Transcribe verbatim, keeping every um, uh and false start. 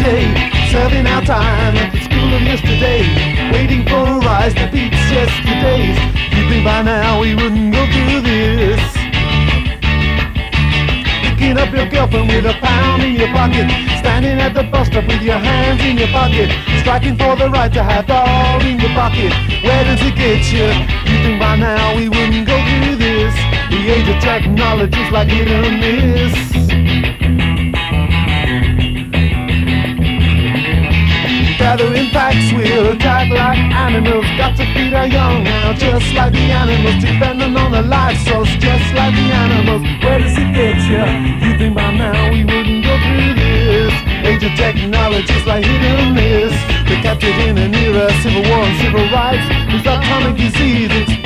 today, serving our time at the school of yesterday, waiting for a rise that beats yesterday's. You think by now we wouldn't go through this? Picking up your girlfriend with a pound in your pocket, standing at the bus stop with your hands in your pocket, striking for the right to have all in your pocket. Where does it get you? You think by now we wouldn't go through this? The age of technology's like hit or miss. Gathering facts, we'll attack like animals. Got to feed our young now, just like the animals. Depending on the life source, just like the animals. Where does it get you? You think by now we wouldn't go through this? Age of technology's like hit or miss. We're captured in an era, civil war and civil rights. It's atomic disease, it's